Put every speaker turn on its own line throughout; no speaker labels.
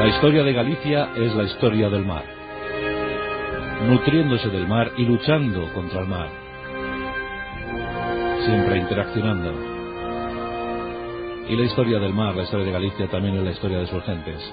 La historia de Galicia es la historia del mar, nutriéndose del mar y luchando contra el mar, siempre interaccionando. Y la historia del mar, la historia de Galicia, también es la historia de sus gentes.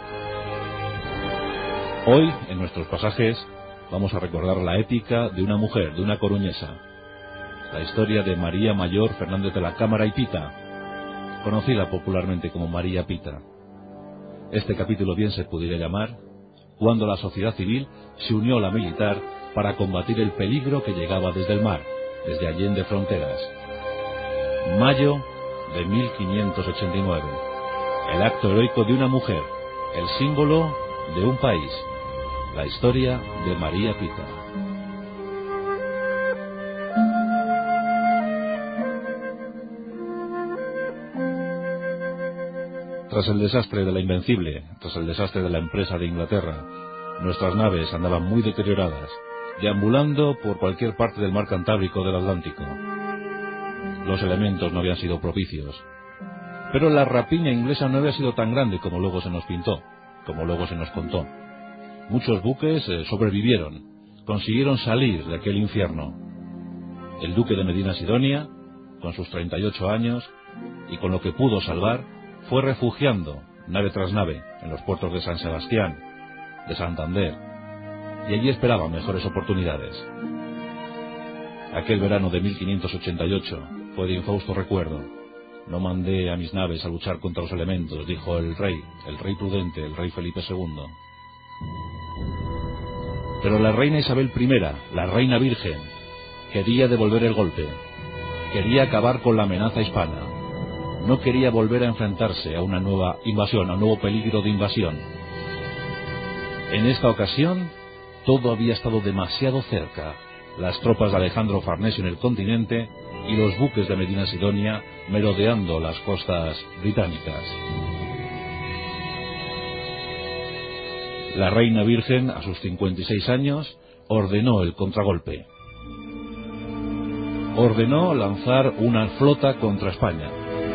Hoy, en nuestros pasajes, vamos a recordar la épica de una mujer, de una coruñesa, la historia de María Mayor Fernández de la Cámara y Pita, conocida popularmente como María Pita. Este capítulo bien se pudiera llamar Cuando la sociedad civil se unió a la militar para combatir el peligro que llegaba desde el mar, desde allende fronteras. Mayo de 1589. El acto heroico de una mujer, el símbolo de un país, la historia de María Pita. Tras el desastre de la Invencible, tras el desastre de la empresa de Inglaterra, nuestras naves andaban muy deterioradas, deambulando por cualquier parte del mar Cantábrico del Atlántico. Los elementos no habían sido propicios, pero la rapiña inglesa no había sido tan grande como luego se nos pintó, como luego se nos contó. Muchos buques sobrevivieron, consiguieron salir de aquel infierno. El duque de Medina Sidonia, con sus 38 años, y con lo que pudo salvar, fue refugiando, nave tras nave, en los puertos de San Sebastián, de Santander, y allí esperaban mejores oportunidades. Aquel verano de 1588 fue de infausto recuerdo. No mandé a mis naves a luchar contra los elementos, dijo el rey prudente, el rey Felipe II. Pero la reina Isabel I, la reina virgen, quería devolver el golpe, quería acabar con la amenaza hispana. No quería volver a enfrentarse a una nueva invasión, a un nuevo peligro de invasión. En esta ocasión, todo había estado demasiado cerca. Las tropas de Alejandro Farnesio en el continente y los buques de Medina Sidonia merodeando las costas británicas. La reina virgen, a sus 56 años, ordenó el contragolpe. Ordenó lanzar una flota contra España.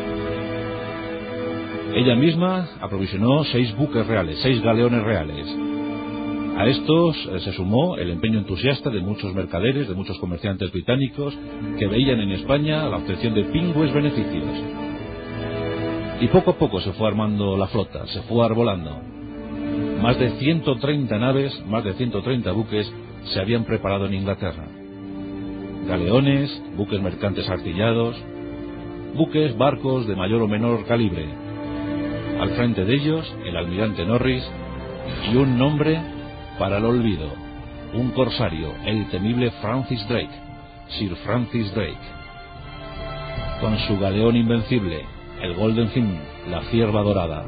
Ella misma aprovisionó 6 buques reales, 6 galeones reales. A estos se sumó el empeño entusiasta de muchos mercaderes, de muchos comerciantes británicos que veían en España la obtención de pingües beneficios. Y poco a poco se fue armando la flota, se fue arbolando. Más de 130 naves, más de 130 buques se habían preparado en Inglaterra. Galeones, buques mercantes artillados, buques, barcos de mayor o menor calibre. Al frente de ellos, el almirante Norris y un nombre para el olvido, un corsario, el temible Francis Drake, Sir Francis Drake. Con su galeón invencible, el Golden Fin, la Cierva Dorada.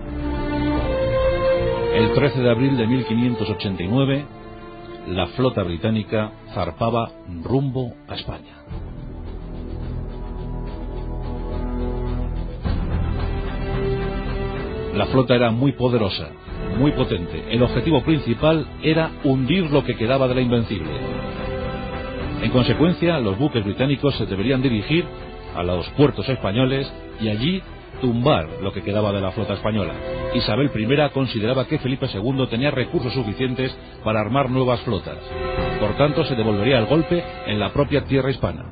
El 13 de abril de 1589, la flota británica zarpaba rumbo a España. La flota era muy poderosa, muy potente. El objetivo principal era hundir lo que quedaba de la Invencible. En consecuencia, los buques británicos se deberían dirigir a los puertos españoles y allí tumbar lo que quedaba de la flota española. Isabel I consideraba que Felipe II tenía recursos suficientes para armar nuevas flotas. Por tanto, se devolvería el golpe en la propia tierra hispana.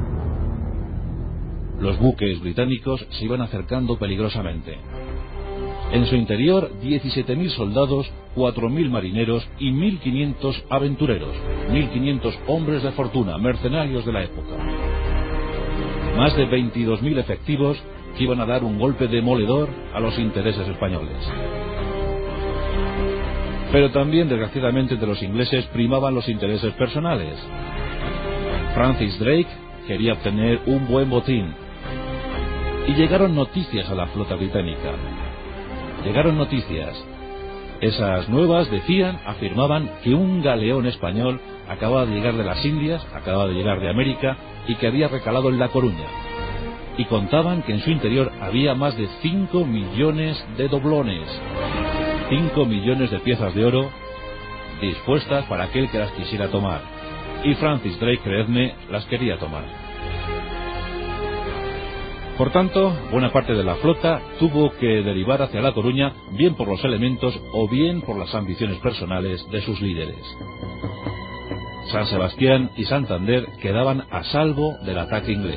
Los buques británicos se iban acercando peligrosamente. En su interior, 17.000 soldados, 4.000 marineros y 1.500 aventureros, 1.500 hombres de fortuna, mercenarios de la época. Más de 22.000 efectivos que iban a dar un golpe demoledor a los intereses españoles. Pero también, desgraciadamente, de los ingleses primaban los intereses personales. Francis Drake quería obtener un buen botín. Y llegaron noticias a la flota británica. Llegaron noticias. Esas nuevas afirmaban que un galeón español acababa de llegar de las Indias, acababa de llegar de América y que había recalado en La Coruña. Y contaban que en su interior había más de 5 millones de doblones, 5 millones de piezas de oro dispuestas para aquel que las quisiera tomar. Y Francis Drake, creedme, las quería tomar. Por tanto, buena parte de la flota tuvo que derivar hacia La Coruña, bien por los elementos o bien por las ambiciones personales de sus líderes. San Sebastián y Santander quedaban a salvo del ataque inglés.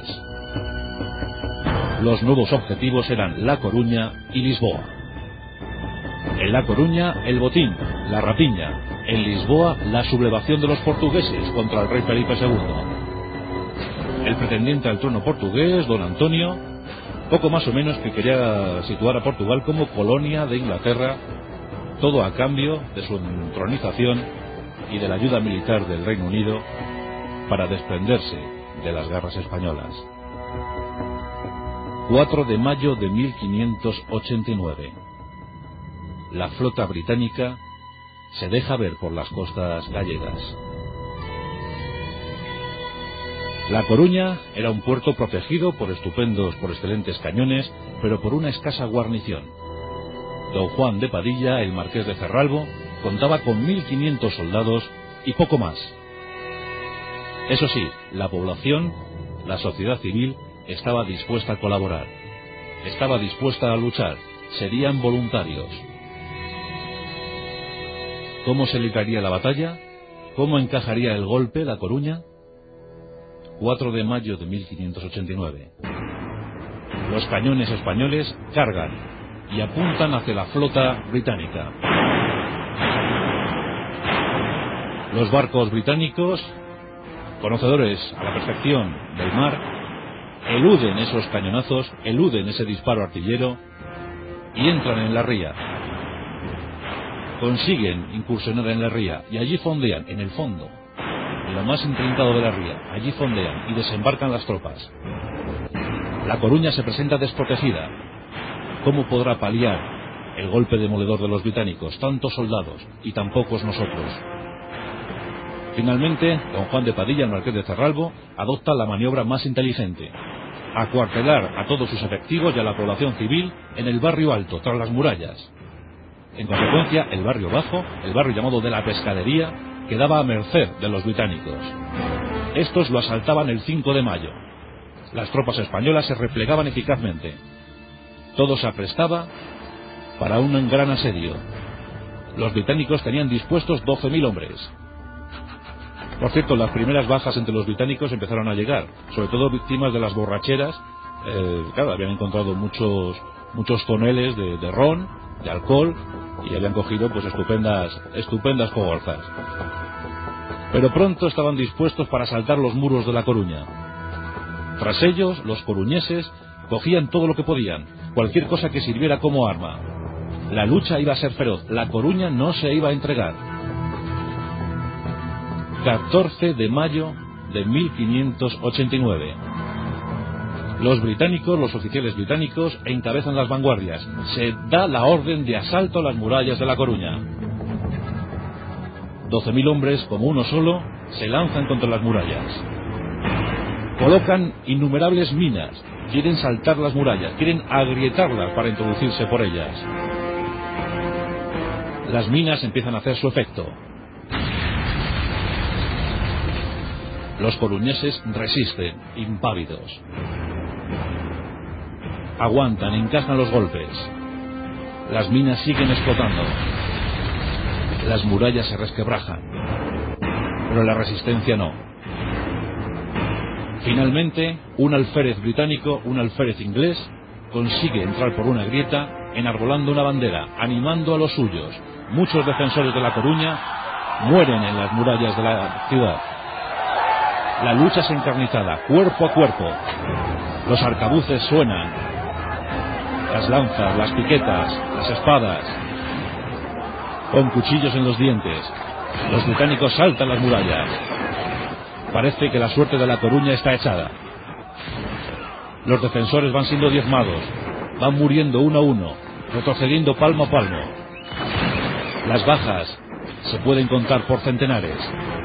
Los nuevos objetivos eran La Coruña y Lisboa. En La Coruña, el botín, la rapiña. En Lisboa, la sublevación de los portugueses contra el rey Felipe II. El pretendiente al trono portugués, don Antonio, poco más o menos que quería situar a Portugal como colonia de Inglaterra, todo a cambio de su entronización y de la ayuda militar del Reino Unido para desprenderse de las garras españolas. 4 de mayo de 1589. La flota británica se deja ver por las costas gallegas. La Coruña era un puerto protegido por excelentes cañones, pero por una escasa guarnición. Don Juan de Padilla, el marqués de Cerralbo, contaba con 1.500 soldados y poco más. Eso sí, la población, la sociedad civil, estaba dispuesta a colaborar, estaba dispuesta a luchar, serían voluntarios. ¿Cómo se libraría la batalla? ¿Cómo encajaría el golpe La Coruña? 4 de mayo de 1589. Los cañones españoles cargan y apuntan hacia la flota británica. Los barcos británicos, conocedores a la perfección del mar, eluden esos cañonazos, eluden ese disparo artillero y entran en la ría. Consiguen incursionar en la ría y allí fondean, en el fondo, en lo más intrincado de la ría, allí fondean y desembarcan las tropas. La Coruña se presenta desprotegida. ¿Cómo podrá paliar el golpe demoledor de los británicos? Tantos soldados y tan pocos nosotros. Finalmente, don Juan de Padilla, el marqués de Cerralbo, adopta la maniobra más inteligente: acuartelar a todos sus efectivos y a la población civil en el barrio alto, tras las murallas. En consecuencia, el barrio bajo, el barrio llamado de la Pescadería, quedaba a merced de los británicos. Estos lo asaltaban el 5 de mayo. Las tropas españolas se replegaban eficazmente. Todo se aprestaba para un gran asedio. Los británicos tenían dispuestos 12.000 hombres. Por cierto, las primeras bajas entre los británicos empezaron a llegar, sobre todo víctimas de las borracheras. Claro, habían encontrado muchos toneles de ron, de alcohol, y habían cogido pues estupendas cogorzas. Pero pronto estaban dispuestos para asaltar los muros de La Coruña. Tras ellos, los coruñeses cogían todo lo que podían, cualquier cosa que sirviera como arma. La lucha iba a ser feroz, La Coruña no se iba a entregar. 14 de mayo de 1589. Los británicos, los oficiales británicos, encabezan las vanguardias. Se da la orden de asalto a las murallas de La Coruña. 12.000 hombres, como uno solo, se lanzan contra las murallas. Colocan innumerables minas, quieren saltar las murallas, quieren agrietarlas para introducirse por ellas. Las minas empiezan a hacer su efecto. Los coruñeses resisten, impávidos. Aguantan, encajan los golpes. Las minas siguen explotando. Las murallas se resquebrajan. Pero la resistencia no. Finalmente, un alférez británico, un alférez inglés, consigue entrar por una grieta, enarbolando una bandera, animando a los suyos. Muchos defensores de La Coruña mueren en las murallas de la ciudad. La lucha es encarnizada, cuerpo a cuerpo. Los arcabuces suenan, las lanzas, las piquetas, las espadas, con cuchillos en los dientes. Los británicos saltan las murallas. Parece que la suerte de La Coruña está echada. Los defensores van siendo diezmados, van muriendo uno a uno, retrocediendo palmo a palmo. Las bajas se pueden contar por centenares.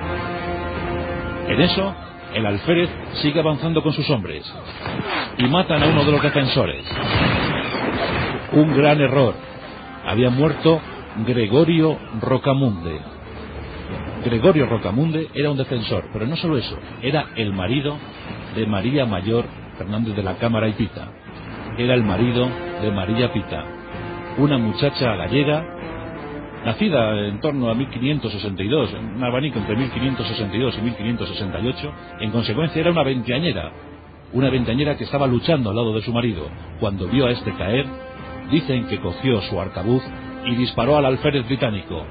En eso, el alférez sigue avanzando con sus hombres y matan a uno de los defensores. Un gran error. Había muerto Gregorio Rocamunde. Gregorio Rocamunde era un defensor, pero no solo eso, era el marido de María Mayor Fernández de la Cámara y Pita, era el marido de María Pita, una muchacha gallega, nacida en torno a 1562, en un abanico entre 1562 y 1568, en consecuencia era una veinteañera que estaba luchando al lado de su marido. Cuando vio a este caer, dicen que cogió su arcabuz y disparó al alférez británico.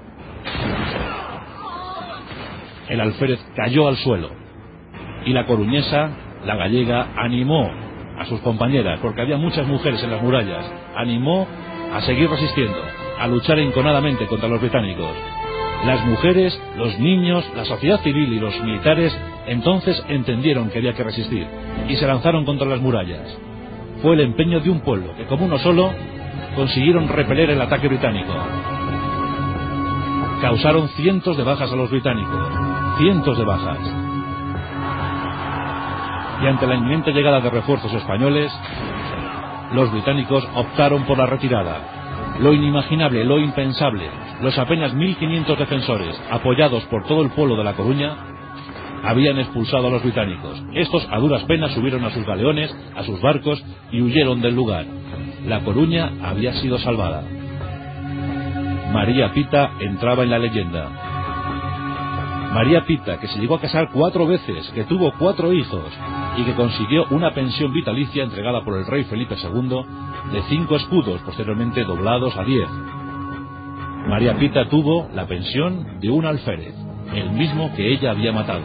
El alférez cayó al suelo y la coruñesa, la gallega, animó a sus compañeras, porque había muchas mujeres en las murallas, animó a seguir resistiendo, a luchar enconadamente contra los británicos. Las mujeres, los niños, la sociedad civil y los militares entonces entendieron que había que resistir y se lanzaron contra las murallas. Fue el empeño de un pueblo que, como uno solo, consiguieron repeler el ataque británico. Causaron cientos de bajas a los británicos, cientos de bajas. Y ante la inminente llegada de refuerzos españoles, los británicos optaron por la retirada. Lo inimaginable, lo impensable, los apenas 1500 defensores, apoyados por todo el pueblo de La Coruña, habían expulsado a los británicos. Estos a duras penas subieron a sus galeones, a sus barcos y huyeron del lugar. La Coruña había sido salvada. María Pita entraba en la leyenda. María Pita, que se llegó a casar 4 veces, que tuvo 4 hijos y que consiguió una pensión vitalicia entregada por el rey Felipe II de 5 escudos, posteriormente doblados a 10. María Pita tuvo la pensión de un alférez, el mismo que ella había matado.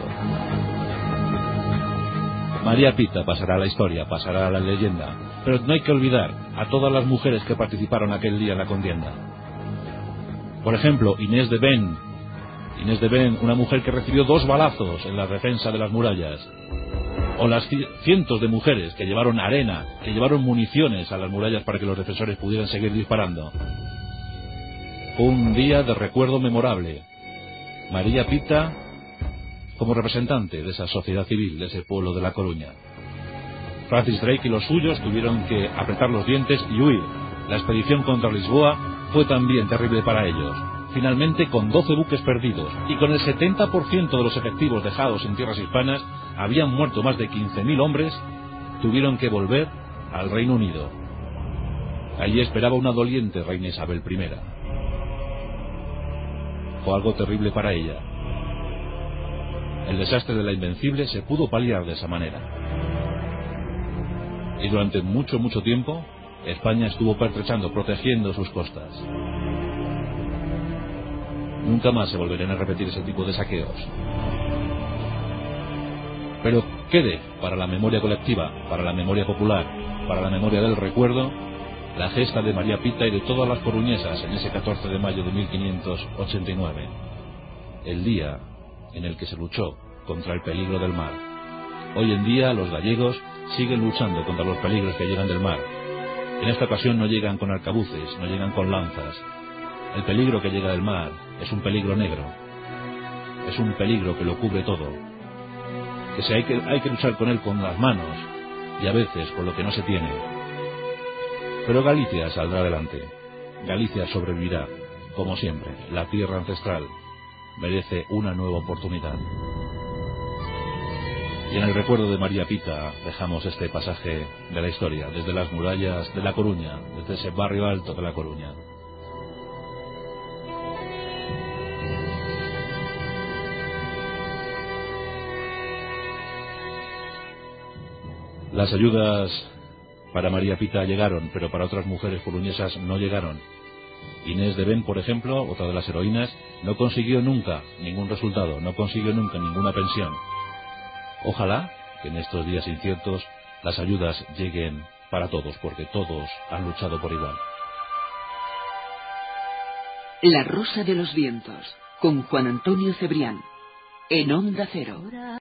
María Pita pasará a la historia, pasará a la leyenda, pero no hay que olvidar a todas las mujeres que participaron aquel día en la contienda. Por ejemplo, Inés de Ben, una mujer que recibió 2 balazos en la defensa de las murallas. O las cientos de mujeres que llevaron arena, que llevaron municiones a las murallas para que los defensores pudieran seguir disparando. Fue un día de recuerdo memorable. María Pita como representante de esa sociedad civil, de ese pueblo de La Coruña. Francis Drake y los suyos tuvieron que apretar los dientes y huir. La expedición contra Lisboa fue también terrible para ellos. Finalmente, con 12 buques perdidos y con el 70% de los efectivos dejados en tierras hispanas, habían muerto más de 15.000 hombres, tuvieron que volver al Reino Unido. Allí esperaba una doliente reina Isabel I. Fue algo terrible para ella. El desastre de la Invencible se pudo paliar de esa manera. Y durante mucho tiempo, España estuvo pertrechando, protegiendo sus costas. Nunca más se volverán a repetir ese tipo de saqueos. Pero quede para la memoria colectiva, para la memoria popular, para la memoria del recuerdo, la gesta de María Pita y de todas las coruñesas en ese 14 de mayo de 1589, el día en el que se luchó contra el peligro del mar. Hoy en día los gallegos siguen luchando contra los peligros que llegan del mar. En esta ocasión no llegan con arcabuces, no llegan con lanzas. El peligro que llega del mar es un peligro negro, es un peligro que lo cubre todo, que hay que luchar con él con las manos y a veces con lo que no se tiene. Pero Galicia saldrá adelante, Galicia sobrevivirá, como siempre. La tierra ancestral merece una nueva oportunidad. Y en el recuerdo de María Pita dejamos este pasaje de la historia, desde las murallas de La Coruña, desde ese barrio alto de La Coruña. Las ayudas para María Pita llegaron, pero para otras mujeres coruñesas no llegaron. Inés de Ben, por ejemplo, otra de las heroínas, no consiguió nunca ningún resultado, no consiguió nunca ninguna pensión. Ojalá que en estos días inciertos las ayudas lleguen para todos, porque todos han luchado por igual.
La Rosa de los Vientos, con Juan Antonio Cebrián, en Onda Cero.